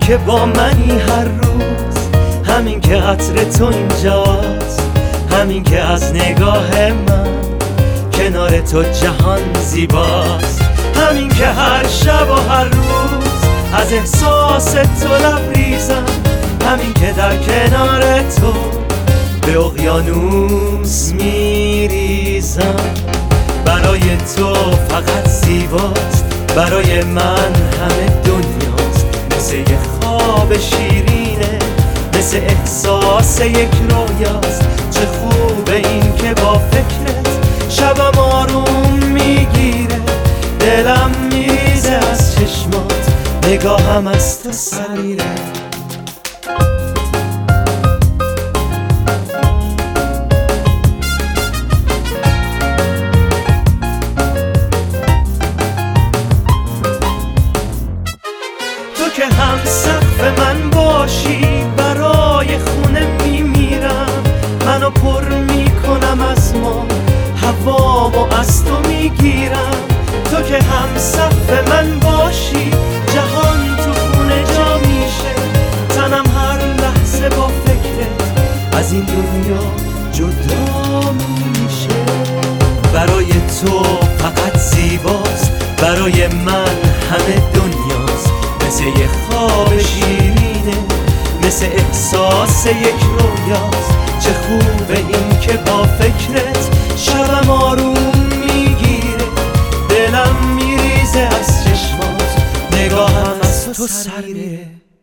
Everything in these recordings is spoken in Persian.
که با منی هر روز، همین که عطر تو اینجاست، همین که از نگاه من کنار تو جهان زیباست، همین که هر شب و هر روز از احساس تو لبریزم، همین که در کنار تو به اقیانوس میریزم. برای تو فقط زیباست، برای من همه دنیاست، مثل یه خواب شیرینه، مثل احساس یک رویاست. چه خوبه این که با فکرت شبم آروم میگیره، دلم میریزه از چشمات، نگاهم از تو سریره. تو که هم سقف من باشی، برای خونه میمیرم، منو پر میکنم از ما، هوامو از تو میگیرم. تو که هم سقف من باشی، جهان تو خونه جا میشه، تنم هر لحظه با فکرت از این دنیا جدا میشه. برای تو فقط زیباست، برای من همه دنیاست، مثل یه خواب شیرینه، مثل احساس یک رویاست. چه خوبه این که با فکرت شبم آروم میگیره، دلم میریزه از چشمات، نگاهم از تو سریره.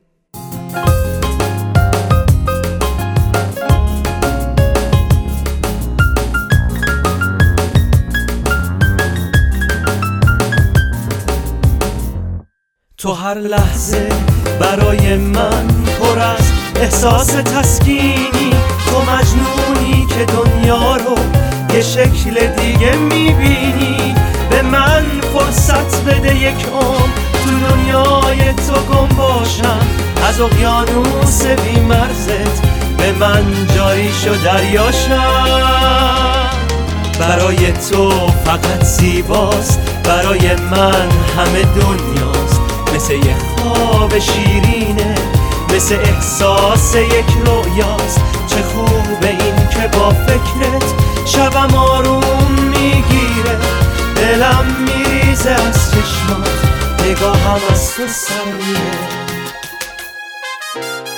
تو هر لحظه برای من پر از احساس تسکینی، تو مجنونی که دنیا رو یه شکل دیگه میبینی. به من فرصت بده یک عمر تو دنیای تو گم باشم، از اقیانوس بی مرزت به من جایی شو دریاشم. برای تو فقط زیباست، برای من همه دنیاست، مثل یه خواب شیرینه، مثل احساس یک رویاست. چه خوبه این که با فکرت شبم آروم میگیره، دلم میریزه از چشمات، نگاهم از تو سریره.